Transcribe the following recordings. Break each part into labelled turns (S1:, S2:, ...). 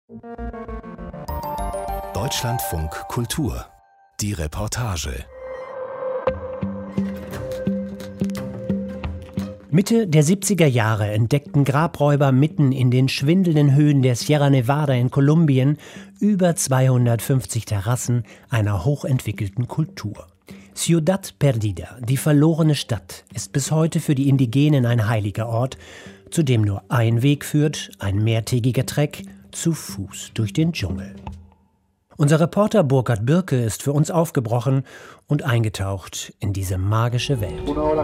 S1: Deutschlandfunk Kultur. Die Reportage.
S2: Mitte der 70er Jahre entdeckten Grabräuber mitten in den schwindelnden Höhen der Sierra Nevada in Kolumbien über 250 Terrassen einer hochentwickelten Kultur. Ciudad Perdida, die verlorene Stadt, ist bis heute für die Indigenen ein heiliger Ort, zu dem nur ein Weg führt, ein mehrtägiger Treck, zu Fuß durch den Dschungel. Unser Reporter Burkhard Birke ist für uns aufgebrochen und eingetaucht in diese magische Welt.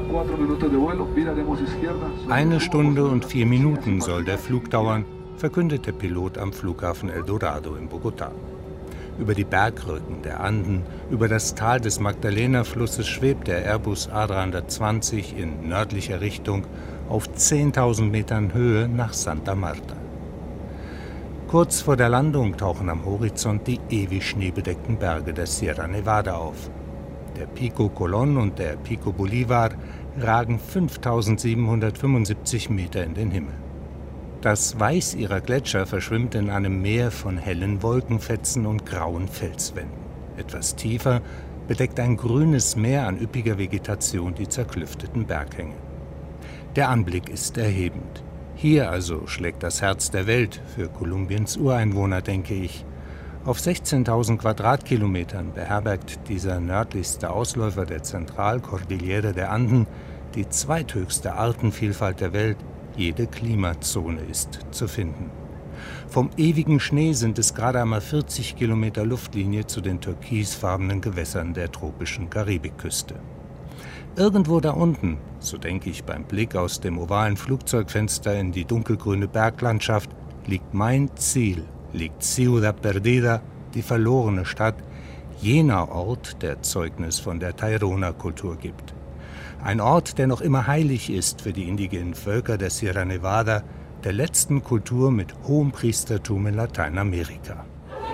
S3: 1 Stunde und 4 Minuten soll der Flug dauern, verkündet der Pilot am Flughafen El Dorado in Bogotá. Über die Bergrücken der Anden, über das Tal des Magdalena-Flusses schwebt der Airbus A320 in nördlicher Richtung auf 10.000 Metern Höhe nach Santa Marta. Kurz vor der Landung tauchen am Horizont die ewig schneebedeckten Berge der Sierra Nevada auf. Der Pico Colón und der Pico Bolívar ragen 5.775 Meter in den Himmel. Das Weiß ihrer Gletscher verschwimmt in einem Meer von hellen Wolkenfetzen und grauen Felswänden. Etwas tiefer bedeckt ein grünes Meer an üppiger Vegetation die zerklüfteten Berghänge. Der Anblick ist erhebend. Hier also schlägt das Herz der Welt für Kolumbiens Ureinwohner, denke ich. Auf 16.000 Quadratkilometern beherbergt dieser nördlichste Ausläufer der Zentralkordillere der Anden die zweithöchste Artenvielfalt der Welt. Jede Klimazone ist zu finden. Vom ewigen Schnee sind es gerade einmal 40 Kilometer Luftlinie zu den türkisfarbenen Gewässern der tropischen Karibikküste. Irgendwo da unten, so denke ich beim Blick aus dem ovalen Flugzeugfenster in die dunkelgrüne Berglandschaft, liegt mein Ziel, liegt Ciudad Perdida, die verlorene Stadt, jener Ort, der Zeugnis von der Tairona-Kultur gibt. Ein Ort, der noch immer heilig ist für die indigenen Völker der Sierra Nevada, der letzten Kultur mit hohem Priestertum in Lateinamerika.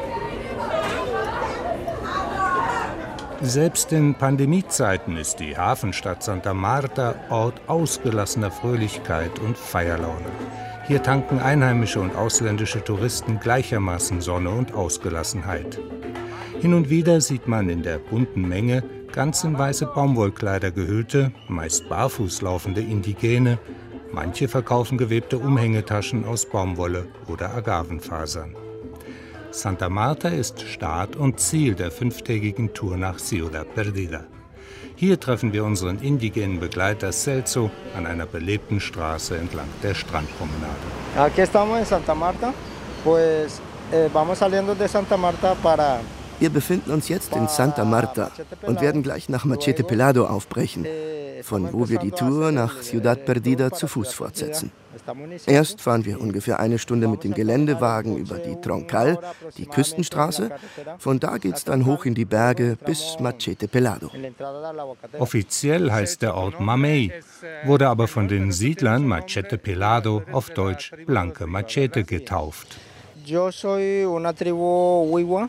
S3: Selbst in Pandemiezeiten ist die Hafenstadt Santa Marta Ort ausgelassener Fröhlichkeit und Feierlaune. Hier tanken einheimische und ausländische Touristen gleichermaßen Sonne und Ausgelassenheit. Hin und wieder sieht man in der bunten Menge ganz in weiße Baumwollkleider gehüllte, meist barfuß laufende Indigene. Manche verkaufen gewebte Umhängetaschen aus Baumwolle oder Agavenfasern. Santa Marta ist Start und Ziel der 5-tägigen Tour nach Ciudad Perdida. Hier treffen wir unseren indigenen Begleiter Celso an einer belebten Straße entlang der Strandpromenade.
S4: Aquí estamos en Santa Marta, pues vamos saliendo de Santa Marta para.
S5: Wir befinden uns jetzt in Santa Marta und werden gleich nach Machete Pelado aufbrechen, von wo wir die Tour nach Ciudad Perdida zu Fuß fortsetzen. Erst fahren wir ungefähr 1 Stunde mit dem Geländewagen über die Troncal, die Küstenstraße. Von da geht's dann hoch in die Berge bis Machete Pelado.
S3: Offiziell heißt der Ort Mamey, wurde aber von den Siedlern Machete Pelado, auf Deutsch Blanke Machete, getauft.
S4: Yo soy una tribu Wiwa.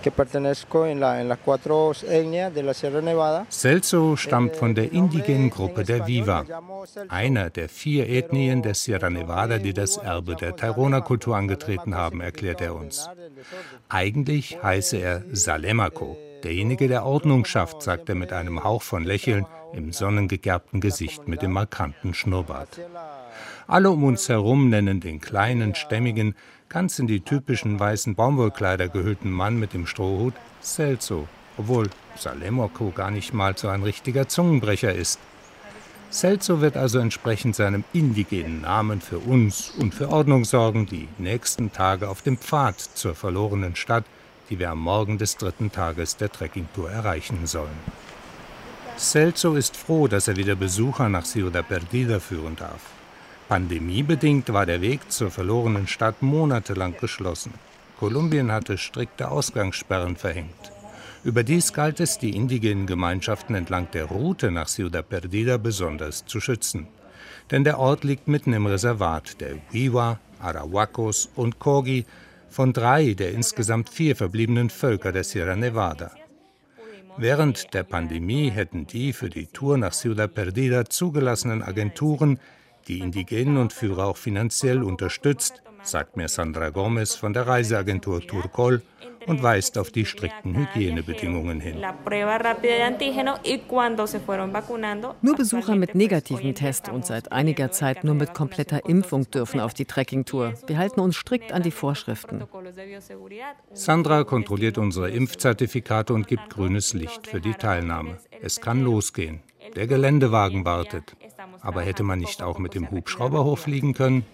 S3: Celso stammt von der indigenen Gruppe der Wiwa, einer der 4 Ethnien der Sierra Nevada, die das Erbe der Tairona-Kultur angetreten haben, erklärt er uns. Eigentlich heiße er Salemaco, derjenige, der Ordnung schafft, sagt er mit einem Hauch von Lächeln im sonnengegerbten Gesicht mit dem markanten Schnurrbart. Alle um uns herum nennen den kleinen, stämmigen, ganz in die typischen weißen Baumwollkleider gehüllten Mann mit dem Strohhut Celso, obwohl Salemaco gar nicht mal so ein richtiger Zungenbrecher ist. Celso wird also entsprechend seinem indigenen Namen für uns und für Ordnung sorgen, die nächsten Tage auf dem Pfad zur verlorenen Stadt, die wir am Morgen des 3. Tages der Trekkingtour erreichen sollen. Celso ist froh, dass er wieder Besucher nach Ciudad Perdida führen darf. Pandemiebedingt war der Weg zur verlorenen Stadt monatelang geschlossen. Kolumbien hatte strikte Ausgangssperren verhängt. Überdies galt es, die indigenen Gemeinschaften entlang der Route nach Ciudad Perdida besonders zu schützen. Denn der Ort liegt mitten im Reservat der Wiwa, Arahuacos und Kogi, von 3 der insgesamt 4 verbliebenen Völker der Sierra Nevada. Während der Pandemie hätten die für die Tour nach Ciudad Perdida zugelassenen Agenturen die Indigenen und Führer auch finanziell unterstützt, sagt mir Sandra Gomez von der Reiseagentur Turcol und weist auf die strikten Hygienebedingungen hin.
S6: Nur Besucher mit negativem Test und seit einiger Zeit nur mit kompletter Impfung dürfen auf die Trekkingtour. Wir halten uns strikt an die Vorschriften.
S3: Sandra kontrolliert unsere Impfzertifikate und gibt grünes Licht für die Teilnahme. Es kann losgehen. Der Geländewagen wartet. Aber hätte man nicht auch mit dem Hubschrauber hochfliegen können?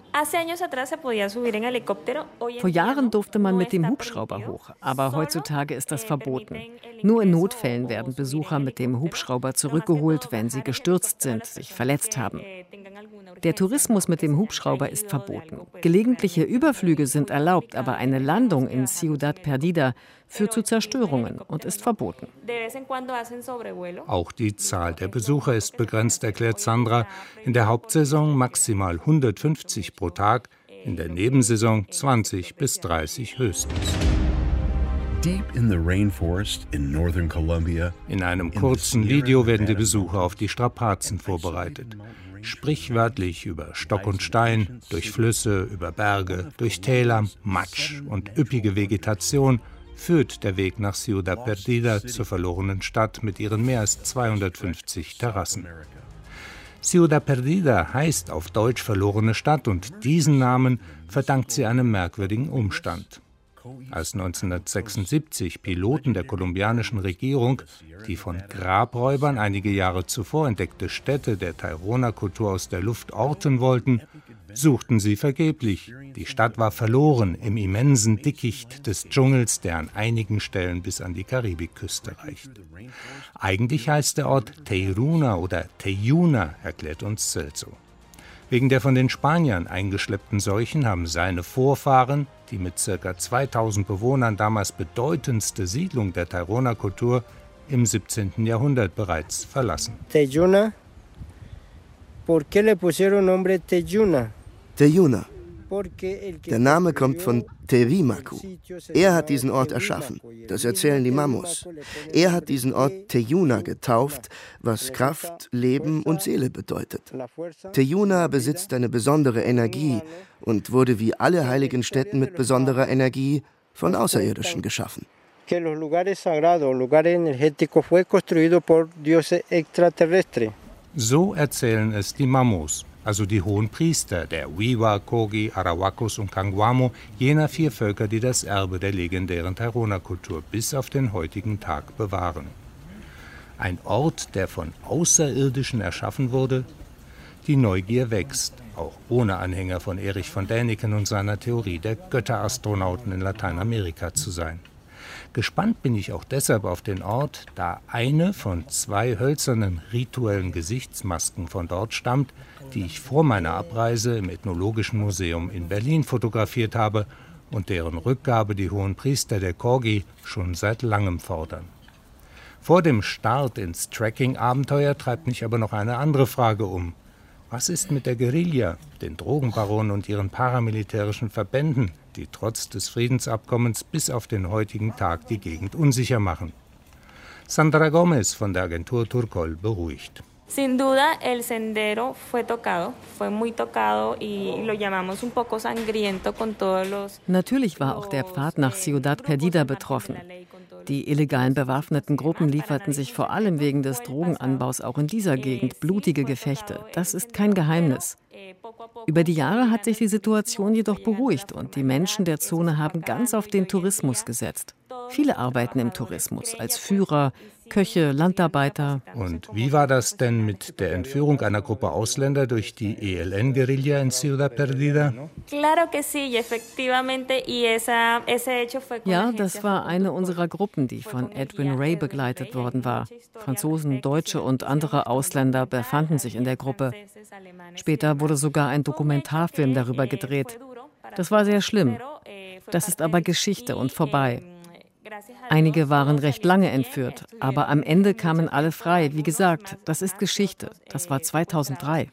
S6: Vor Jahren durfte man mit dem Hubschrauber hoch, aber heutzutage ist das verboten. Nur in Notfällen werden Besucher mit dem Hubschrauber zurückgeholt, wenn sie gestürzt sind, sich verletzt haben. Der Tourismus mit dem Hubschrauber ist verboten. Gelegentliche Überflüge sind erlaubt, aber eine Landung in Ciudad Perdida führt zu Zerstörungen und ist verboten.
S3: Auch die Zahl der Besucher ist begrenzt, erklärt Sandra. In der Hauptsaison maximal 150 pro Tag, in der Nebensaison 20 bis 30 höchstens. In einem kurzen Video werden die Besucher auf die Strapazen vorbereitet. Sprichwörtlich über Stock und Stein, durch Flüsse, über Berge, durch Täler, Matsch und üppige Vegetation führt der Weg nach Ciudad Perdida zur verlorenen Stadt mit ihren mehr als 250 Terrassen. Ciudad Perdida heißt auf Deutsch verlorene Stadt und diesen Namen verdankt sie einem merkwürdigen Umstand. Als 1976 Piloten der kolumbianischen Regierung die von Grabräubern einige Jahre zuvor entdeckte Stätte der Tairona-Kultur aus der Luft orten wollten, suchten sie vergeblich. Die Stadt war verloren im immensen Dickicht des Dschungels, der an einigen Stellen bis an die Karibikküste reicht. Eigentlich heißt der Ort Teiruna oder Teyuna, erklärt uns Celso. Wegen der von den Spaniern eingeschleppten Seuchen haben seine Vorfahren, die mit ca. 2000 Bewohnern damals bedeutendste Siedlung der Tairona-Kultur, im 17. Jahrhundert bereits verlassen.
S4: Teyuna. ¿Por qué le pusieron nombre Teyuna?
S5: Teyuna. Der Name kommt von Terimacu. Er hat diesen Ort erschaffen. Das erzählen die Mamos. Er hat diesen Ort Teyuna getauft, was Kraft, Leben und Seele bedeutet. Teyuna besitzt eine besondere Energie und wurde wie alle heiligen Stätten mit besonderer Energie von Außerirdischen geschaffen.
S3: So erzählen es die Mamos, also die hohen Priester der Wiwa, Kogi, Arahuacos und Canguamo, jener 4 Völker, die das Erbe der legendären Tairona-Kultur bis auf den heutigen Tag bewahren. Ein Ort, der von Außerirdischen erschaffen wurde? Die Neugier wächst, auch ohne Anhänger von Erich von Däniken und seiner Theorie der Götterastronauten in Lateinamerika zu sein. Gespannt bin ich auch deshalb auf den Ort, da eine von 2 hölzernen rituellen Gesichtsmasken von dort stammt, die ich vor meiner Abreise im Ethnologischen Museum in Berlin fotografiert habe und deren Rückgabe die hohen Priester der Kogi schon seit langem fordern. Vor dem Start ins Trekking-Abenteuer treibt mich aber noch eine andere Frage um. Was ist mit der Guerilla, den Drogenbaronen und ihren paramilitärischen Verbänden, die trotz des Friedensabkommens bis auf den heutigen Tag die Gegend unsicher machen? Sandra Gomez von der Agentur Turcol beruhigt.
S7: Sin duda, el sendero fue muy tocado y lo llamamos un poco sangriento con todos los...
S6: Natürlich war auch der Pfad nach Ciudad Perdida betroffen. Die illegalen bewaffneten Gruppen lieferten sich vor allem wegen des Drogenanbaus auch in dieser Gegend blutige Gefechte. Das ist kein Geheimnis. Über die Jahre hat sich die Situation jedoch beruhigt und die Menschen der Zone haben ganz auf den Tourismus gesetzt. Viele arbeiten im Tourismus als Führer, Köche, Landarbeiter.
S3: Und wie war das denn mit der Entführung einer Gruppe Ausländer durch die ELN-Guerilla in Ciudad Perdida?
S6: Ja, das war eine unserer Gruppen, die von Edwin Ray begleitet worden war. Franzosen, Deutsche und andere Ausländer befanden sich in der Gruppe. Später wurde sogar ein Dokumentarfilm darüber gedreht. Das war sehr schlimm. Das ist aber Geschichte und vorbei. Einige waren recht lange entführt, aber am Ende kamen alle frei. Wie gesagt, das ist Geschichte. Das war 2003.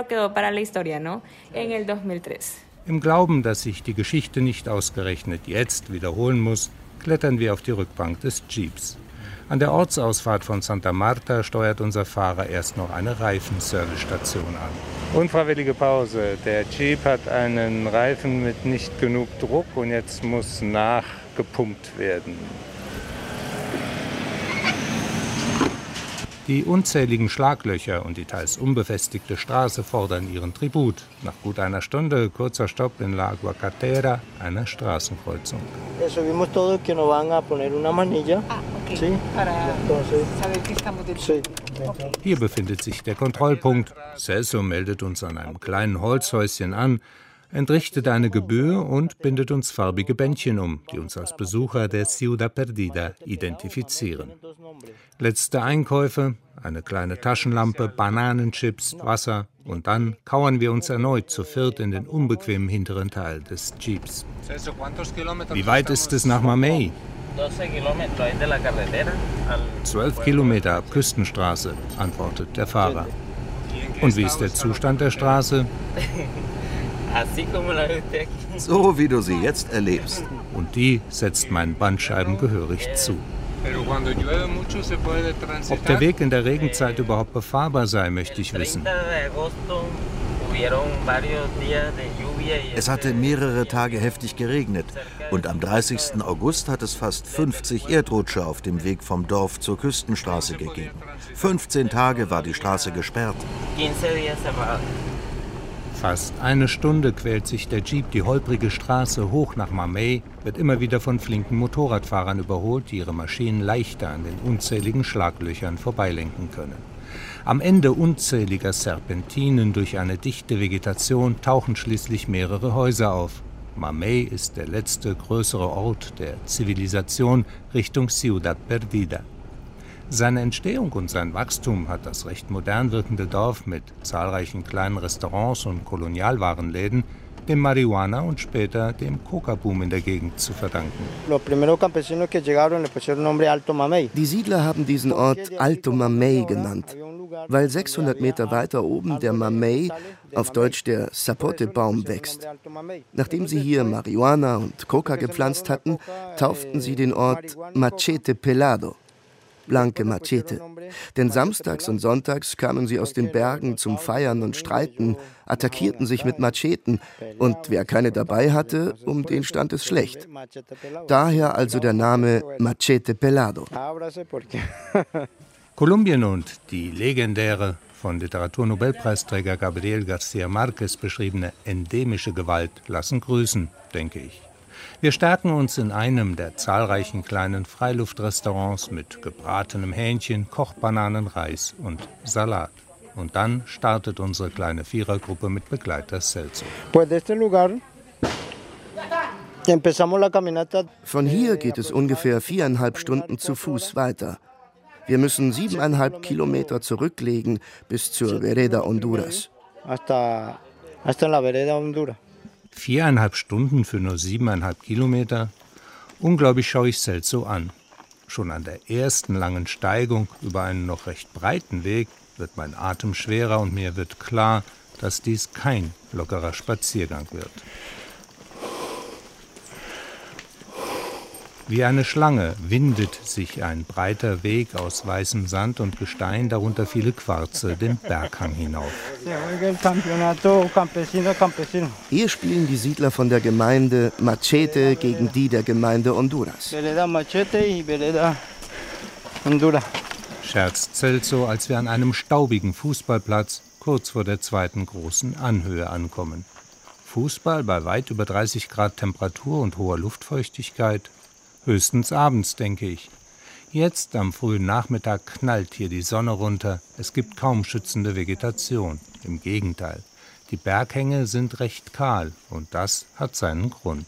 S3: Im Glauben, dass sich die Geschichte nicht ausgerechnet jetzt wiederholen muss, klettern wir auf die Rückbank des Jeeps. An der Ortsausfahrt von Santa Marta steuert unser Fahrer erst noch eine Reifenservicestation an. Unfreiwillige Pause. Der Jeep hat einen Reifen mit nicht genug Druck und jetzt muss nachgepumpt werden. Die unzähligen Schlaglöcher und die teils unbefestigte Straße fordern ihren Tribut. Nach gut einer Stunde kurzer Stopp in La Aguacatera, einer Straßenkreuzung. Hier befindet sich der Kontrollpunkt. Celso meldet uns an einem kleinen Holzhäuschen an, entrichtet eine Gebühr und bindet uns farbige Bändchen um, die uns als Besucher der Ciudad Perdida identifizieren. Letzte Einkäufe, eine kleine Taschenlampe, Bananenchips, Wasser und dann kauern wir uns erneut zu viert in den unbequemen hinteren Teil des Jeeps. Wie weit ist es nach Mamey? 12 Kilometer ab Küstenstraße, antwortet der Fahrer. Und wie ist der Zustand der Straße?
S8: So wie du sie jetzt erlebst.
S3: Und die setzt meinen Bandscheiben gehörig zu. Ob der Weg in der Regenzeit überhaupt befahrbar sei, möchte ich wissen.
S8: Es hatte mehrere Tage heftig geregnet und am 30. August hat es fast 50 Erdrutsche auf dem Weg vom Dorf zur Küstenstraße gegeben. 15 Tage war die Straße gesperrt.
S3: Fast eine Stunde quält sich der Jeep die holprige Straße hoch nach Mamey, wird immer wieder von flinken Motorradfahrern überholt, die ihre Maschinen leichter an den unzähligen Schlaglöchern vorbeilenken können. Am Ende unzähliger Serpentinen durch eine dichte Vegetation tauchen schließlich mehrere Häuser auf. Mamey ist der letzte größere Ort der Zivilisation Richtung Ciudad Perdida. Seine Entstehung und sein Wachstum hat das recht modern wirkende Dorf mit zahlreichen kleinen Restaurants und Kolonialwarenläden dem Marihuana und später dem Coca-Boom in der Gegend zu verdanken.
S5: Die Siedler haben diesen Ort Alto Mamey genannt, weil 600 Meter weiter oben der Mamey, auf Deutsch der Sapote-Baum, wächst. Nachdem sie hier Marihuana und Coca gepflanzt hatten, tauften sie den Ort Machete Pelado. Blanke Machete. Denn samstags und sonntags kamen sie aus den Bergen zum Feiern und Streiten, attackierten sich mit Macheten und wer keine dabei hatte, um den stand es schlecht. Daher also der Name Machete Pelado.
S3: Kolumbien und die legendäre, von Literaturnobelpreisträger Gabriel García Márquez beschriebene endemische Gewalt lassen grüßen, denke ich. Wir stärken uns in einem der zahlreichen kleinen Freiluftrestaurants mit gebratenem Hähnchen, Kochbananen, Reis und Salat. Und dann startet unsere kleine Vierergruppe mit Begleiter Celso.
S5: Von hier geht es ungefähr 4,5 Stunden zu Fuß weiter. Wir müssen 7,5 Kilometer zurücklegen bis zur Vereda Honduras.
S3: 4,5 Stunden für nur 7,5 Kilometer? Unglaublich schaue ich Celso an. Schon an der ersten langen Steigung über einen noch recht breiten Weg wird mein Atem schwerer und mir wird klar, dass dies kein lockerer Spaziergang wird. Wie eine Schlange windet sich ein breiter Weg aus weißem Sand und Gestein, darunter viele Quarze, den Berghang hinauf.
S5: Hier spielen die Siedler von der Gemeinde Machete gegen die der Gemeinde Honduras.
S3: Scherzt Celso, als wir an einem staubigen Fußballplatz kurz vor der zweiten großen Anhöhe ankommen. Fußball bei weit über 30 Grad Temperatur und hoher Luftfeuchtigkeit? Höchstens abends, denke ich. Jetzt am frühen Nachmittag knallt hier die Sonne runter. Es gibt kaum schützende Vegetation. Im Gegenteil. Die Berghänge sind recht kahl und das hat seinen Grund.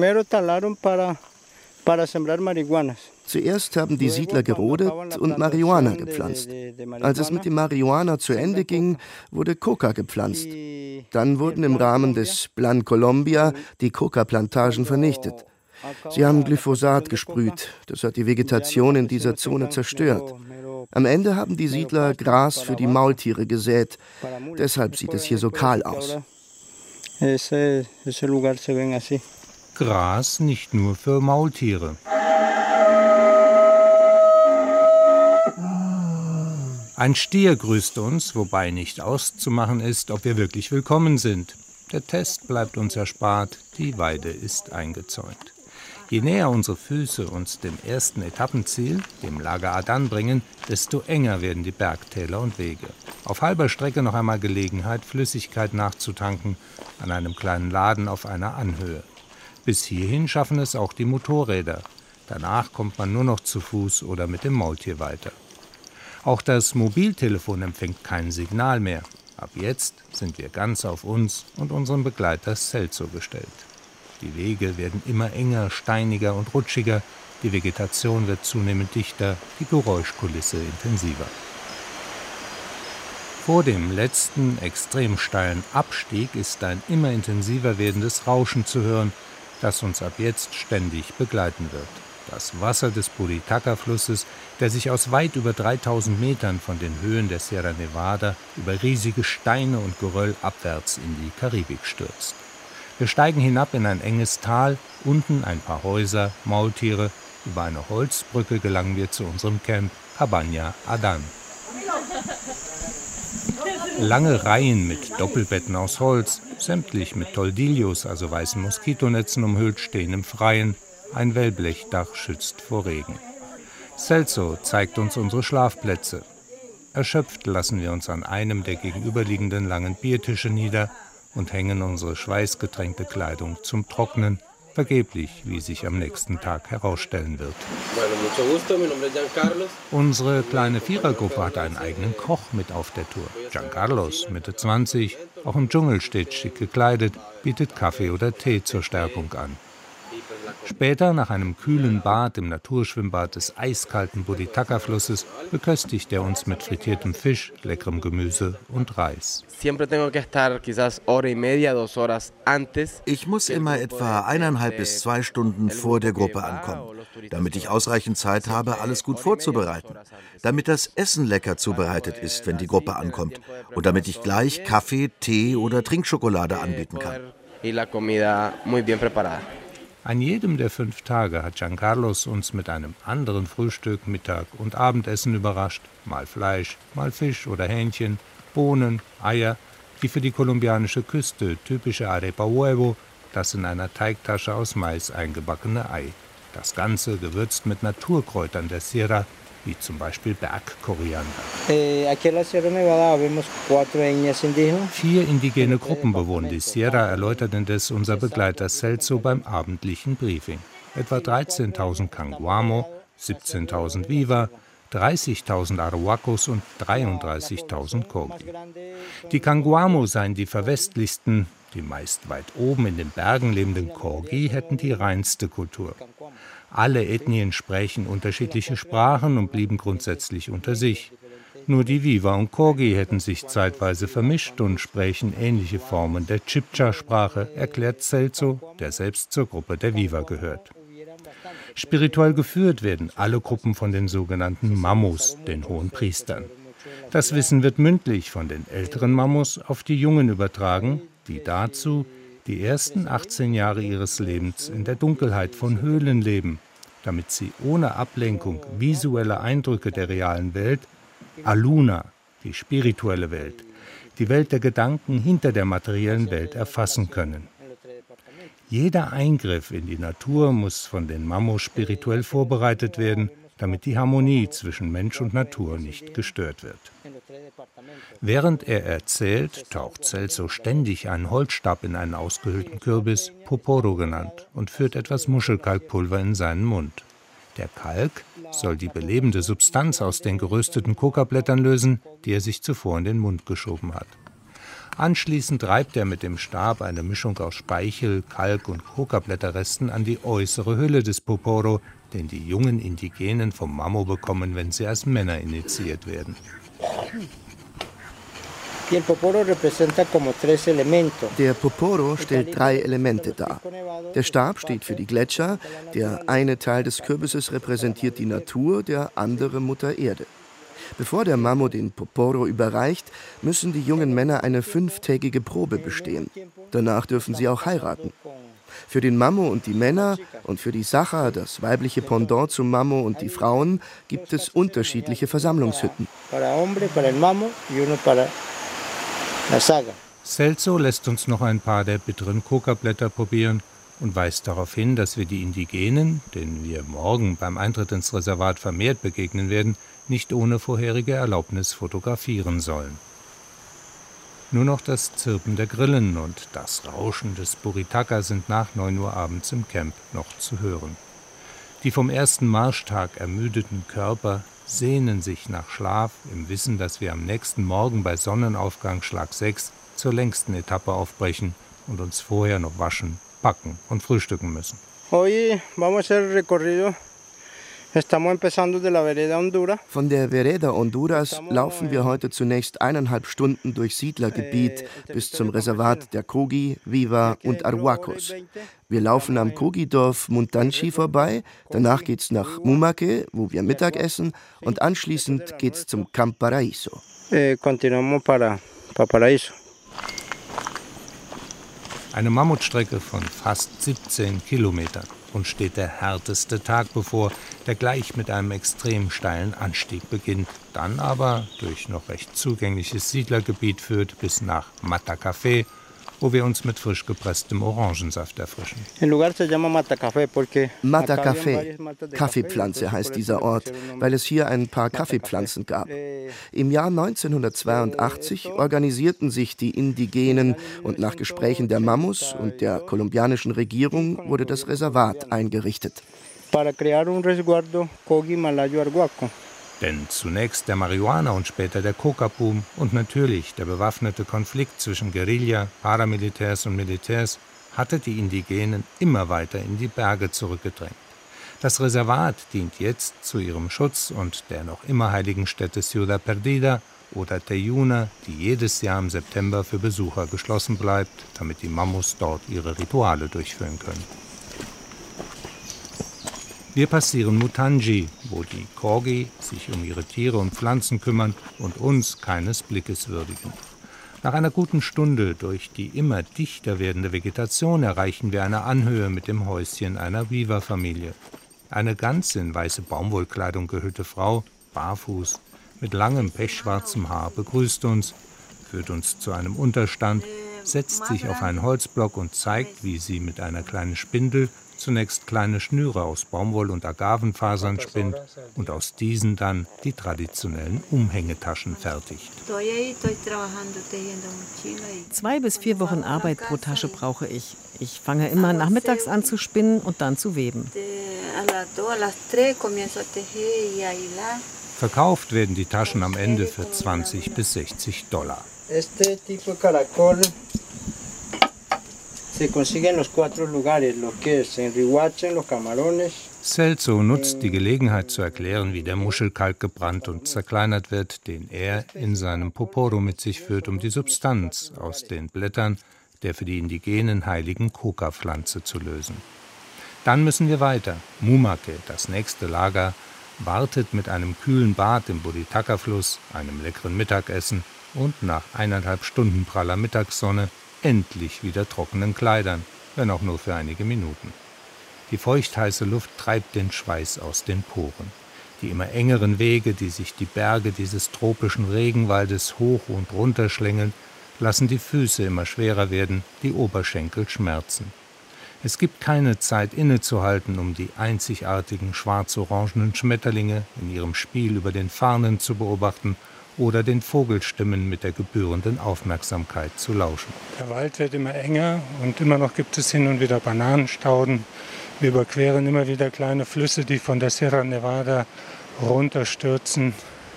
S5: Zuerst haben die Siedler gerodet und Marihuana gepflanzt. Als es mit dem Marihuana zu Ende ging, wurde Coca gepflanzt. Dann wurden im Rahmen des Plan Colombia die Coca-Plantagen vernichtet. Sie haben Glyphosat gesprüht, das hat die Vegetation in dieser Zone zerstört. Am Ende haben die Siedler Gras für die Maultiere gesät, deshalb sieht es hier so kahl aus.
S3: Gras nicht nur für Maultiere. Ein Stier grüßt uns, wobei nicht auszumachen ist, ob wir wirklich willkommen sind. Der Test bleibt uns erspart, die Weide ist eingezäunt. Je näher unsere Füße uns dem ersten Etappenziel, dem Lager Adan, bringen, desto enger werden die Bergtäler und Wege. Auf halber Strecke noch einmal Gelegenheit, Flüssigkeit nachzutanken an einem kleinen Laden auf einer Anhöhe. Bis hierhin schaffen es auch die Motorräder. Danach kommt man nur noch zu Fuß oder mit dem Maultier weiter. Auch das Mobiltelefon empfängt kein Signal mehr. Ab jetzt sind wir ganz auf uns und unseren Begleiter Celso gestellt. Die Wege werden immer enger, steiniger und rutschiger, die Vegetation wird zunehmend dichter, die Geräuschkulisse intensiver. Vor dem letzten, extrem steilen Abstieg ist ein immer intensiver werdendes Rauschen zu hören, das uns ab jetzt ständig begleiten wird. Das Wasser des Buritaca-Flusses, der sich aus weit über 3000 Metern von den Höhen der Sierra Nevada über riesige Steine und Geröll abwärts in die Karibik stürzt. Wir steigen hinab in ein enges Tal, unten ein paar Häuser, Maultiere. Über eine Holzbrücke gelangen wir zu unserem Camp Cabaña Adan. Lange Reihen mit Doppelbetten aus Holz, sämtlich mit Toldillos, also weißen Moskitonetzen umhüllt, stehen im Freien. Ein Wellblechdach schützt vor Regen. Celso zeigt uns unsere Schlafplätze. Erschöpft lassen wir uns an einem der gegenüberliegenden langen Biertische nieder und hängen unsere schweißgetränkte Kleidung zum Trocknen, vergeblich, wie sich am nächsten Tag herausstellen wird. Unsere kleine Vierergruppe hat einen eigenen Koch mit auf der Tour. Giancarlos, Mitte 20, auch im Dschungel stets schick gekleidet, bietet Kaffee oder Tee zur Stärkung an. Später, nach einem kühlen Bad im Naturschwimmbad des eiskalten Buritaca-Flusses, beköstigt er uns mit frittiertem Fisch, leckerem Gemüse und Reis.
S8: Ich muss immer etwa 1,5 bis 2 Stunden vor der Gruppe ankommen, damit ich ausreichend Zeit habe, alles gut vorzubereiten. Damit das Essen lecker zubereitet ist, wenn die Gruppe ankommt. Und damit ich gleich Kaffee, Tee oder Trinkschokolade anbieten kann.
S3: An jedem der 5 Tage hat Giancarlos uns mit einem anderen Frühstück, Mittag und Abendessen überrascht. Mal Fleisch, mal Fisch oder Hähnchen, Bohnen, Eier, die für die kolumbianische Küste typische Arepa Huevo, das in einer Teigtasche aus Mais eingebackene Ei. Das Ganze gewürzt mit Naturkräutern der Sierra, wie zum Beispiel Bergkoriander. 4 indigene Gruppen bewohnen die Sierra, erläutert indes unser Begleiter Celso beim abendlichen Briefing. Etwa 13.000 Canguamo, 17.000 Viva, 30.000 Arhuacos und 33.000 Corgi. Die Canguamo seien die verwestlichsten, die meist weit oben in den Bergen lebenden Corgi hätten die reinste Kultur. Alle Ethnien sprechen unterschiedliche Sprachen und blieben grundsätzlich unter sich. Nur die Viva und Corgi hätten sich zeitweise vermischt und sprächen ähnliche Formen der Chibcha-Sprache, erklärt Celso, der selbst zur Gruppe der Viva gehört. Spirituell geführt werden alle Gruppen von den sogenannten Mamos, den hohen Priestern. Das Wissen wird mündlich von den älteren Mamos auf die Jungen übertragen, die dazu die ersten 18 Jahre ihres Lebens in der Dunkelheit von Höhlen leben, damit sie ohne Ablenkung visueller Eindrücke der realen Welt, Aluna, die spirituelle Welt, die Welt der Gedanken hinter der materiellen Welt erfassen können. Jeder Eingriff in die Natur muss von den Mamos spirituell vorbereitet werden, damit die Harmonie zwischen Mensch und Natur nicht gestört wird. Während er erzählt, taucht Celso ständig einen Holzstab in einen ausgehöhlten Kürbis, Poporo genannt, und führt etwas Muschelkalkpulver in seinen Mund. Der Kalk soll die belebende Substanz aus den gerösteten Kokablättern lösen, die er sich zuvor in den Mund geschoben hat. Anschließend reibt er mit dem Stab eine Mischung aus Speichel, Kalk und Kokablätterresten an die äußere Hülle des Poporo, den die jungen Indigenen vom Mamo bekommen, wenn sie als Männer initiiert werden.
S5: Der Poporo stellt 3 Elemente dar. Der Stab steht für die Gletscher, der eine Teil des Kürbisses repräsentiert die Natur, der andere Mutter Erde. Bevor der Mamo den Poporo überreicht, müssen die jungen Männer eine 5-tägige Probe bestehen. Danach dürfen sie auch heiraten. Für den Mamo und die Männer und für die Sacha, das weibliche Pendant zum Mamo und die Frauen, gibt es unterschiedliche Versammlungshütten.
S3: Celso lässt uns noch ein paar der bitteren Kokablätter probieren und weist darauf hin, dass wir die Indigenen, denen wir morgen beim Eintritt ins Reservat vermehrt begegnen werden, nicht ohne vorherige Erlaubnis fotografieren sollen. Nur noch das Zirpen der Grillen und das Rauschen des Burritaka sind nach 9 Uhr abends im Camp noch zu hören. Die vom ersten Marschtag ermüdeten Körper sehnen sich nach Schlaf im Wissen, dass wir am nächsten Morgen bei Sonnenaufgang Schlag 6 zur längsten Etappe aufbrechen und uns vorher noch waschen, packen und frühstücken müssen.
S4: Hoy vamos a hacer el recorrido.
S5: Von der Vereda Honduras laufen wir heute zunächst 1,5 Stunden durch Siedlergebiet bis zum Reservat der Kogi, Viva und Arhuacos. Wir laufen am Kogi-Dorf Muntanchi vorbei, danach geht's nach Mumake, wo wir Mittag essen, und anschließend geht's zum Camp Paraíso.
S4: Continuamos para Paraíso.
S3: Eine Mammutstrecke von fast 17 Kilometern. Und steht der härteste Tag bevor, der gleich mit einem extrem steilen Anstieg beginnt, dann aber durch noch recht zugängliches Siedlergebiet führt bis nach Mata Café, wo wir uns mit frisch gepresstem Orangensaft erfrischen.
S5: Mata Café, Kaffeepflanze heißt dieser Ort, weil es hier ein paar Kaffeepflanzen gab. Im Jahr 1982 organisierten sich die Indigenen und nach Gesprächen der Mamos und der kolumbianischen Regierung wurde das Reservat eingerichtet.
S3: Denn zunächst der Marihuana und später der Coca-Boom und natürlich der bewaffnete Konflikt zwischen Guerilla, Paramilitärs und Militärs hatte die Indigenen immer weiter in die Berge zurückgedrängt. Das Reservat dient jetzt zu ihrem Schutz und der noch immer heiligen Stätte Ciudad Perdida oder Teyuna, die jedes Jahr im September für Besucher geschlossen bleibt, damit die Mamos dort ihre Rituale durchführen können. Wir passieren Mutangi, wo die Corgi sich um ihre Tiere und Pflanzen kümmern und uns keines Blickes würdigen. Nach einer guten Stunde durch die immer dichter werdende Vegetation erreichen wir eine Anhöhe mit dem Häuschen einer Viva-Familie. Eine ganz in weiße Baumwollkleidung gehüllte Frau, barfuß, mit langem pechschwarzem Haar, begrüßt uns, führt uns zu einem Unterstand, setzt sich auf einen Holzblock und zeigt, wie sie mit einer kleinen Spindel zunächst kleine Schnüre aus Baumwoll- und Agavenfasern spinnt und aus diesen dann die traditionellen Umhängetaschen fertigt.
S6: 2 bis 4 Wochen Arbeit pro Tasche brauche ich. Ich fange immer nachmittags an zu spinnen und dann zu weben.
S3: Verkauft werden die Taschen am Ende für 20 bis $60. Celso nutzt die Gelegenheit zu erklären, wie der Muschelkalk gebrannt und zerkleinert wird, den er in seinem Poporo mit sich führt, um die Substanz aus den Blättern der für die Indigenen heiligen Coca-Pflanze zu lösen. Dann müssen wir weiter. Mumake, das nächste Lager, wartet mit einem kühlen Bad im Burritaka-Fluss, einem leckeren Mittagessen und nach 1,5 Stunden praller Mittagssonne endlich wieder trockenen Kleidern, wenn auch nur für einige Minuten. Die feuchtheiße Luft treibt den Schweiß aus den Poren. Die immer engeren Wege, die sich die Berge dieses tropischen Regenwaldes hoch und runter schlängeln, lassen die Füße immer schwerer werden, die Oberschenkel schmerzen. Es gibt keine Zeit innezuhalten, um die einzigartigen schwarz-orangenen Schmetterlinge in ihrem Spiel über den Farnen zu beobachten oder den Vogelstimmen mit der gebührenden Aufmerksamkeit zu lauschen.
S9: Der Wald wird immer enger und immer noch gibt es hin und wieder Bananenstauden. Wir überqueren immer wieder kleine Flüsse, die von der Sierra Nevada runterstürzen.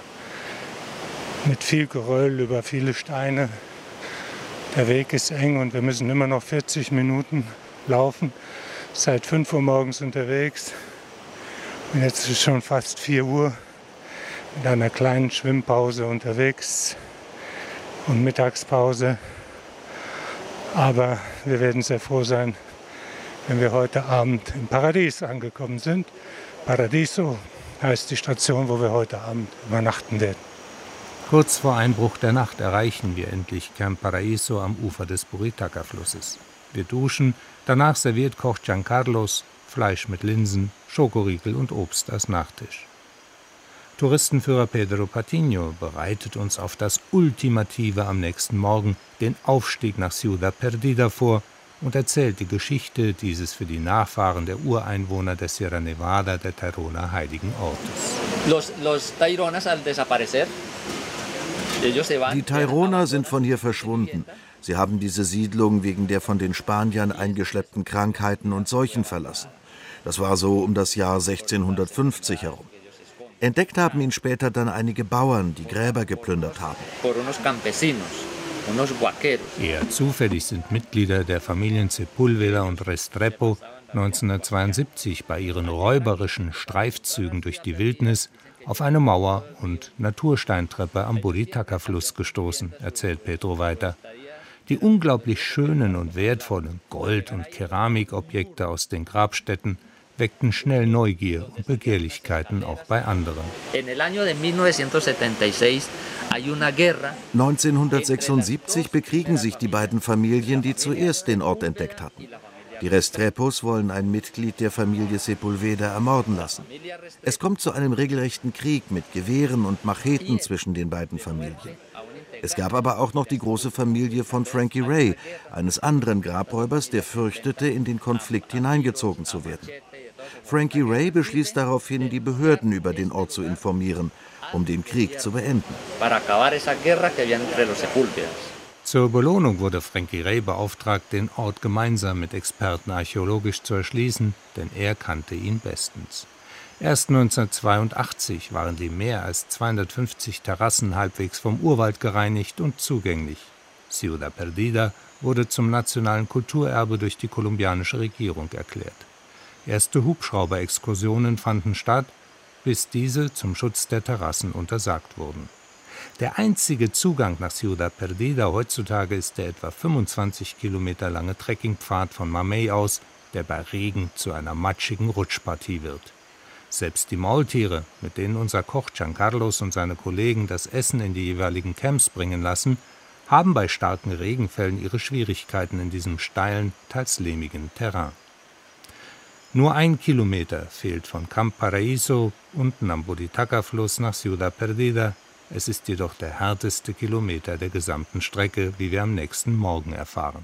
S9: Mit viel Geröll über viele Steine. Der Weg ist eng und wir müssen immer noch 40 Minuten laufen. Seit 5 Uhr morgens unterwegs. Und jetzt ist es schon fast 4 Uhr. Mit einer kleinen Schwimmpause unterwegs und Mittagspause. Aber wir werden sehr froh sein, wenn wir heute Abend im Paradies angekommen sind. Paradiso heißt die Station, wo wir heute Abend übernachten werden.
S3: Kurz vor Einbruch der Nacht erreichen wir endlich Camp Paraíso am Ufer des Burritaka-Flusses. Wir duschen, danach serviert Koch Giancarlos Fleisch mit Linsen, Schokoriegel und Obst als Nachtisch. Touristenführer Pedro Patiño bereitet uns auf das Ultimative am nächsten Morgen, den Aufstieg nach Ciudad Perdida, vor und erzählt die Geschichte dieses für die Nachfahren der Ureinwohner der Sierra Nevada der Tairona heiligen Ortes.
S8: Die Taironer sind von hier verschwunden. Sie haben diese Siedlung wegen der von den Spaniern eingeschleppten Krankheiten und Seuchen verlassen. Das war so um das Jahr 1650 herum. Entdeckt haben ihn später dann einige Bauern, die Gräber geplündert haben.
S3: Eher zufällig sind Mitglieder der Familien Sepúlveda und Restrepo 1972 bei ihren räuberischen Streifzügen durch die Wildnis auf eine Mauer- und Natursteintreppe am Buritaca-Fluss gestoßen, erzählt Pedro weiter. Die unglaublich schönen und wertvollen Gold- und Keramikobjekte aus den Grabstätten weckten schnell Neugier und Begehrlichkeiten auch bei anderen.
S8: 1976 bekriegen sich die beiden Familien, die zuerst den Ort entdeckt hatten. Die Restrepos wollen ein Mitglied der Familie Sepúlveda ermorden lassen. Es kommt zu einem regelrechten Krieg mit Gewehren und Macheten zwischen den beiden Familien. Es gab aber auch noch die große Familie von Frankie Ray, eines anderen Grabräubers, der fürchtete, in den Konflikt hineingezogen zu werden. Frankie Ray beschließt daraufhin, die Behörden über den Ort zu informieren, um den Krieg zu beenden.
S3: Zur Belohnung wurde Frankie Ray beauftragt, den Ort gemeinsam mit Experten archäologisch zu erschließen, denn er kannte ihn bestens. Erst 1982 waren die mehr als 250 Terrassen halbwegs vom Urwald gereinigt und zugänglich. Ciudad Perdida wurde zum nationalen Kulturerbe durch die kolumbianische Regierung erklärt. Erste Hubschrauberexkursionen fanden statt, bis diese zum Schutz der Terrassen untersagt wurden. Der einzige Zugang nach Ciudad Perdida heutzutage ist der etwa 25 Kilometer lange Trekkingpfad von Mamey aus, der bei Regen zu einer matschigen Rutschpartie wird. Selbst die Maultiere, mit denen unser Koch Giancarlos und seine Kollegen das Essen in die jeweiligen Camps bringen lassen, haben bei starken Regenfällen ihre Schwierigkeiten in diesem steilen, teils lehmigen Terrain. Nur 1 Kilometer fehlt von Camp Paraíso unten am Buritaca-Fluss nach Ciudad Perdida. Es ist jedoch der härteste Kilometer der gesamten Strecke, wie wir am nächsten Morgen erfahren.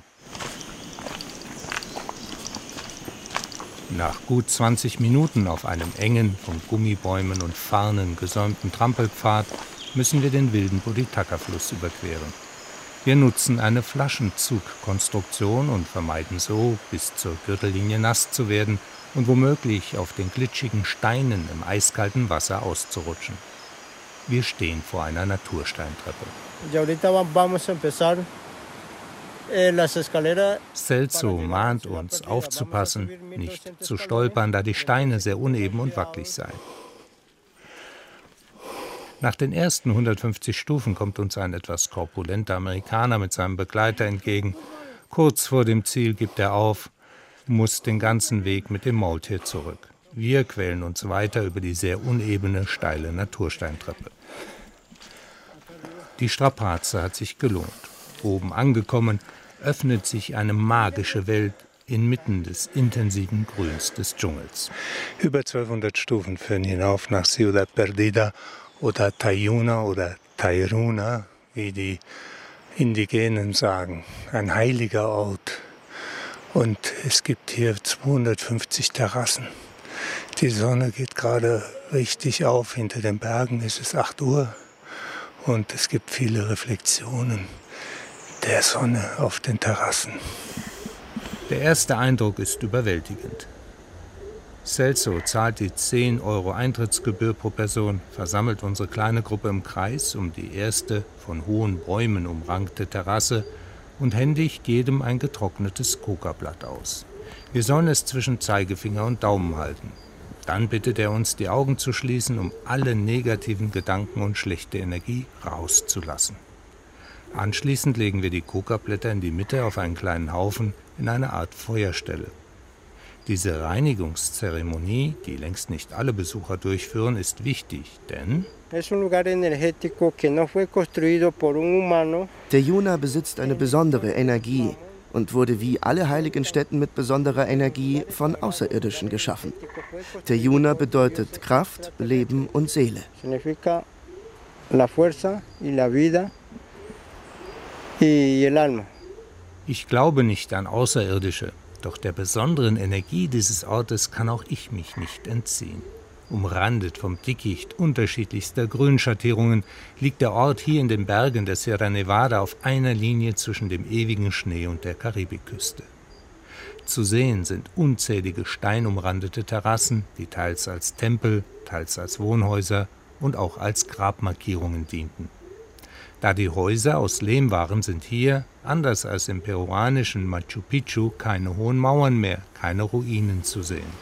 S3: Nach gut 20 Minuten auf einem engen, von Gummibäumen und Farnen gesäumten Trampelpfad müssen wir den wilden Buritaca-Fluss überqueren. Wir nutzen eine Flaschenzugkonstruktion und vermeiden so, bis zur Gürtellinie nass zu werden und womöglich auf den glitschigen Steinen im eiskalten Wasser auszurutschen. Wir stehen vor einer Natursteintreppe. Celso mahnt uns, aufzupassen, nicht zu stolpern, da die Steine sehr uneben und wackelig seien. Nach den ersten 150 Stufen kommt uns ein etwas korpulenter Amerikaner mit seinem Begleiter entgegen. Kurz vor dem Ziel gibt er auf, muss den ganzen Weg mit dem Maultier zurück. Wir quälen uns weiter über die sehr unebene, steile Natursteintreppe. Die Strapaze hat sich gelohnt. Oben angekommen, öffnet sich eine magische Welt inmitten des intensiven Grüns des Dschungels.
S9: Über 1200 Stufen führen hinauf nach Ciudad Perdida oder Tayuna oder Tairuna, wie die Indigenen sagen. Ein heiliger Ort. Und es gibt hier 250 Terrassen. Die Sonne geht gerade richtig auf. Hinter den Bergen ist es 8 Uhr. Und es gibt viele Reflexionen der Sonne auf den Terrassen.
S3: Der erste Eindruck ist überwältigend. Celso zahlt die 10 € Eintrittsgebühr pro Person, versammelt unsere kleine Gruppe im Kreis um die erste von hohen Bäumen umrankte Terrasse und händigt jedem ein getrocknetes Kokablatt aus. Wir sollen es zwischen Zeigefinger und Daumen halten. Dann bittet er uns, die Augen zu schließen, um alle negativen Gedanken und schlechte Energie rauszulassen. Anschließend legen wir die Kokablätter in die Mitte auf einen kleinen Haufen in eine Art Feuerstelle. Diese Reinigungszeremonie, die längst nicht alle Besucher durchführen, ist wichtig, denn
S5: Der Yuna besitzt eine besondere Energie und wurde wie alle heiligen Stätten mit besonderer Energie von Außerirdischen geschaffen. Teyuna bedeutet Kraft, Leben und Seele.
S3: Ich glaube nicht an Außerirdische, doch der besonderen Energie dieses Ortes kann auch ich mich nicht entziehen. Umrandet vom Dickicht unterschiedlichster Grünschattierungen liegt der Ort hier in den Bergen der Sierra Nevada auf einer Linie zwischen dem ewigen Schnee und der Karibikküste. Zu sehen sind unzählige steinumrandete Terrassen, die teils als Tempel, teils als Wohnhäuser und auch als Grabmarkierungen dienten. Da die Häuser aus Lehm waren, sind hier, anders als im peruanischen Machu Picchu, keine hohen Mauern mehr, keine Ruinen zu sehen.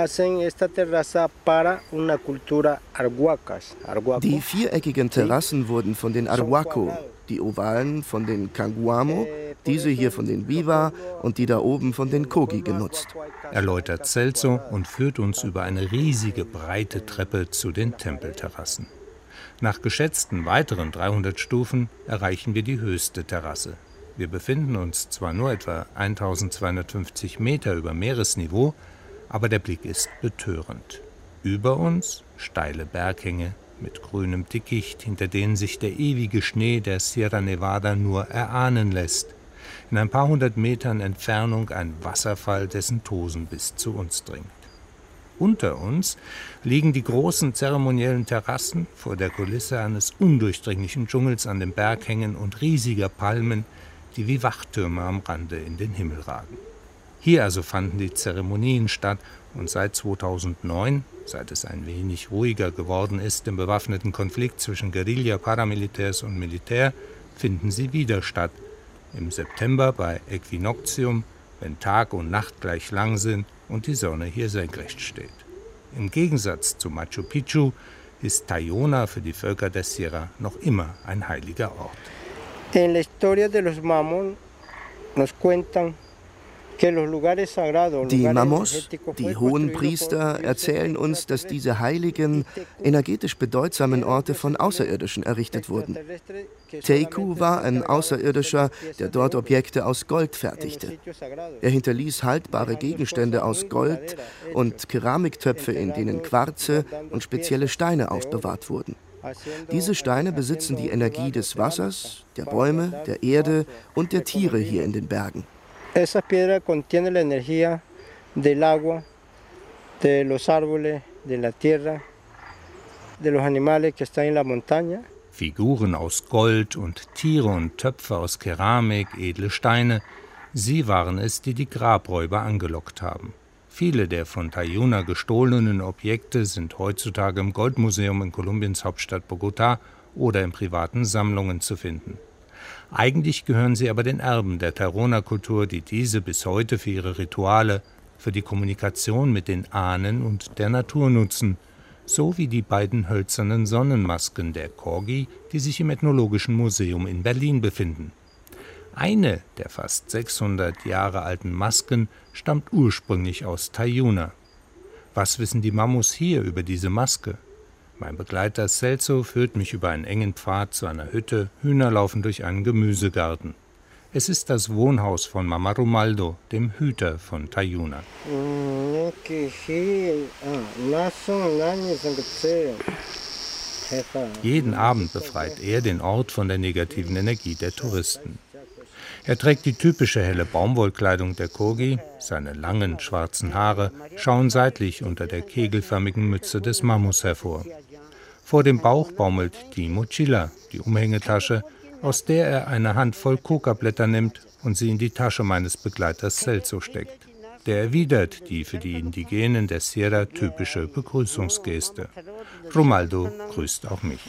S5: Die viereckigen Terrassen wurden von den Arhuaco, die ovalen von den Canguamo, diese hier von den Biwa und die da oben von den Kogi genutzt.
S3: Erläutert Celso und führt uns über eine riesige, breite Treppe zu den Tempelterrassen. Nach geschätzten weiteren 300 Stufen erreichen wir die höchste Terrasse. Wir befinden uns zwar nur etwa 1250 Meter über Meeresniveau, aber der Blick ist betörend. Über uns steile Berghänge mit grünem Dickicht, hinter denen sich der ewige Schnee der Sierra Nevada nur erahnen lässt. In ein paar hundert Metern Entfernung ein Wasserfall, dessen Tosen bis zu uns dringt. Unter uns liegen die großen zeremoniellen Terrassen vor der Kulisse eines undurchdringlichen Dschungels an den Berghängen und riesiger Palmen, die wie Wachtürme am Rande in den Himmel ragen. Hier also fanden die Zeremonien statt und seit 2009, seit es ein wenig ruhiger geworden ist im bewaffneten Konflikt zwischen Guerilla, Paramilitärs und Militär, finden sie wieder statt. Im September bei Äquinoktium, wenn Tag und Nacht gleich lang sind und die Sonne hier senkrecht steht. Im Gegensatz zu Machu Picchu ist Tayona für die Völker der Sierra noch immer ein heiliger Ort.
S4: En la historia de los Mamón nos cuentan.
S5: Die Mamos, die hohen Priester, erzählen uns, dass diese heiligen, energetisch bedeutsamen Orte von Außerirdischen errichtet wurden. Teiku war ein Außerirdischer, der dort Objekte aus Gold fertigte. Er hinterließ haltbare Gegenstände aus Gold und Keramiktöpfe, in denen Quarze und spezielle Steine aufbewahrt wurden. Diese Steine besitzen die Energie des Wassers, der Bäume, der Erde und der Tiere hier in den Bergen.
S4: Esa piedra contiene la energía del agua, de los árboles, de la tierra, de los animales que están en la montaña.
S3: Figuren aus Gold und Tiere und Töpfe aus Keramik, edle Steine, sie waren es, die die Grabräuber angelockt haben. Viele der von Tayuna gestohlenen Objekte sind heutzutage im Goldmuseum in Kolumbiens Hauptstadt Bogotá oder in privaten Sammlungen zu finden. Eigentlich gehören sie aber den Erben der Tairona-Kultur, die diese bis heute für ihre Rituale, für die Kommunikation mit den Ahnen und der Natur nutzen, so wie die beiden hölzernen Sonnenmasken der Corgi, die sich im Ethnologischen Museum in Berlin befinden. Eine der fast 600 Jahre alten Masken stammt ursprünglich aus Tayuna. Was wissen die Mamos hier über diese Maske? Mein Begleiter Celso führt mich über einen engen Pfad zu einer Hütte, Hühner laufen durch einen Gemüsegarten. Es ist das Wohnhaus von Mama Romaldo, dem Hüter von Tayuna. Jeden Abend befreit er den Ort von der negativen Energie der Touristen. Er trägt die typische helle Baumwollkleidung der Kogi, seine langen schwarzen Haare schauen seitlich unter der kegelförmigen Mütze des Mammus hervor. Vor dem Bauch baumelt die Mochila, die Umhängetasche, aus der er eine Handvoll Coca-Blätter nimmt und sie in die Tasche meines Begleiters Celso steckt. Der erwidert die für die Indigenen der Sierra typische Begrüßungsgeste. Romaldo grüßt auch mich.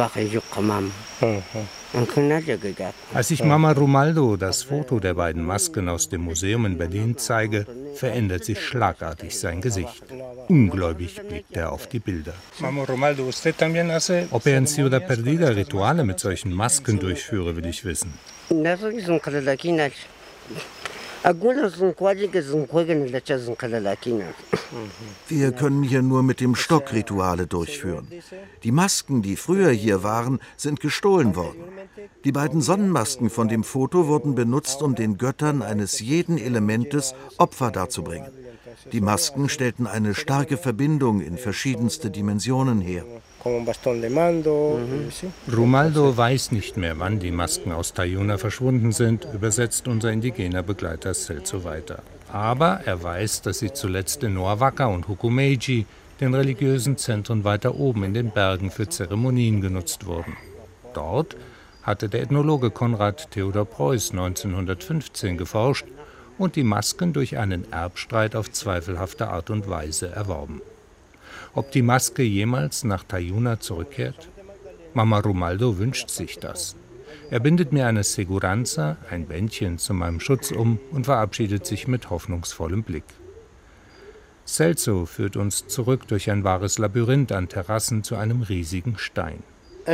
S3: Als ich Mama Romaldo das Foto der beiden Masken aus dem Museum in Berlin zeige, verändert sich schlagartig sein Gesicht. Ungläubig blickt er auf die Bilder. Ob er in Ciudad Perdida Rituale mit solchen Masken durchführe, will ich wissen.
S8: Wir können hier nur mit dem Stock Rituale durchführen. Die Masken, die früher hier waren, sind gestohlen worden. Die beiden Sonnenmasken von dem Foto wurden benutzt, um den Göttern eines jeden Elementes Opfer darzubringen. Die Masken stellten eine starke Verbindung in verschiedenste Dimensionen her.
S3: Romualdo weiß nicht mehr, wann die Masken aus Tayuna verschwunden sind, übersetzt unser indigener Begleiter Celso weiter. Aber er weiß, dass sie zuletzt in Noarwaca und Hukumeji, den religiösen Zentren weiter oben in den Bergen, für Zeremonien genutzt wurden. Dort hatte der Ethnologe Konrad Theodor Preuß 1915 geforscht und die Masken durch einen Erbstreit auf zweifelhafte Art und Weise erworben. Ob die Maske jemals nach Tayuna zurückkehrt? Mama Romualdo wünscht sich das. Er bindet mir eine Seguranza, ein Bändchen zu meinem Schutz um und verabschiedet sich mit hoffnungsvollem Blick. Celso führt uns zurück durch ein wahres Labyrinth an Terrassen zu einem riesigen Stein.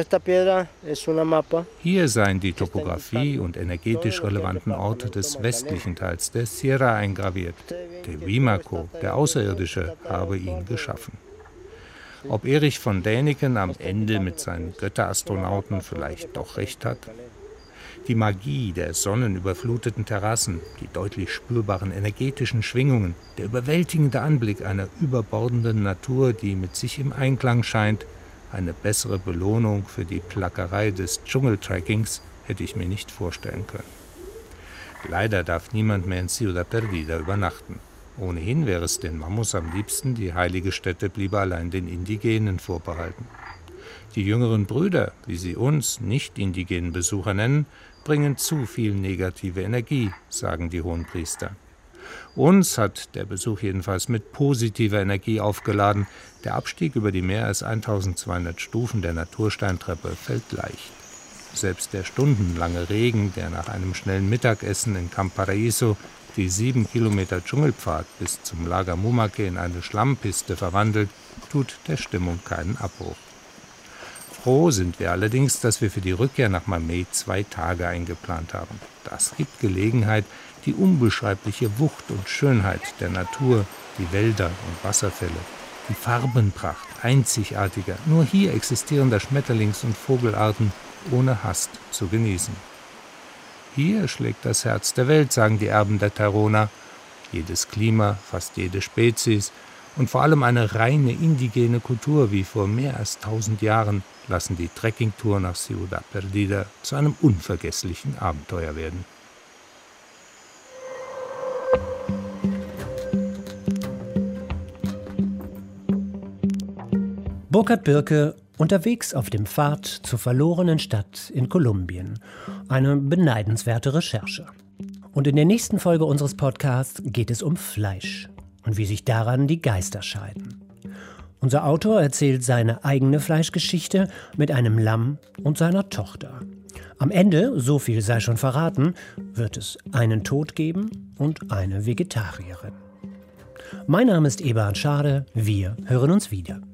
S3: Hier seien die Topographie und energetisch relevanten Orte des westlichen Teils der Sierra eingraviert. Tehuimaco, der Außerirdische, habe ihn geschaffen. Ob Erich von Däniken am Ende mit seinen Götterastronauten vielleicht doch recht hat? Die Magie der sonnenüberfluteten Terrassen, die deutlich spürbaren energetischen Schwingungen, der überwältigende Anblick einer überbordenden Natur, die mit sich im Einklang scheint, eine bessere Belohnung für die Plackerei des Dschungeltrackings hätte ich mir nicht vorstellen können. Leider darf niemand mehr in Ciudad Perdida übernachten. Ohnehin wäre es den Mamos am liebsten, die heilige Stätte bliebe allein den Indigenen vorbehalten. Die jüngeren Brüder, wie sie uns, nicht-indigenen Besucher nennen, bringen zu viel negative Energie, sagen die Hohenpriester. Uns hat der Besuch jedenfalls mit positiver Energie aufgeladen. Der Abstieg über die mehr als 1200 Stufen der Natursteintreppe fällt leicht. Selbst der stundenlange Regen, der nach einem schnellen Mittagessen in Camp Paraíso die 7 Kilometer Dschungelpfad bis zum Lager Mumake in eine Schlammpiste verwandelt, tut der Stimmung keinen Abbruch. Froh sind wir allerdings, dass wir für die Rückkehr nach Mamey 2 Tage eingeplant haben. Das gibt Gelegenheit, die unbeschreibliche Wucht und Schönheit der Natur, die Wälder und Wasserfälle, die Farbenpracht einzigartiger, nur hier existierender Schmetterlings- und Vogelarten ohne Hast zu genießen. Hier schlägt das Herz der Welt, sagen die Erben der Tairona. Jedes Klima, fast jede Spezies und vor allem eine reine indigene Kultur wie vor mehr als 1000 Jahren lassen die Trekkingtour nach Ciudad Perdida zu einem unvergesslichen Abenteuer werden.
S2: Burkhard Birke unterwegs auf dem Pfad zur verlorenen Stadt in Kolumbien. Eine beneidenswerte Recherche. Und in der nächsten Folge unseres Podcasts geht es um Fleisch und wie sich daran die Geister scheiden. Unser Autor erzählt seine eigene Fleischgeschichte mit einem Lamm und seiner Tochter. Am Ende, so viel sei schon verraten, wird es einen Tod geben und eine Vegetarierin. Mein Name ist Eberhard Schade. Wir hören uns wieder.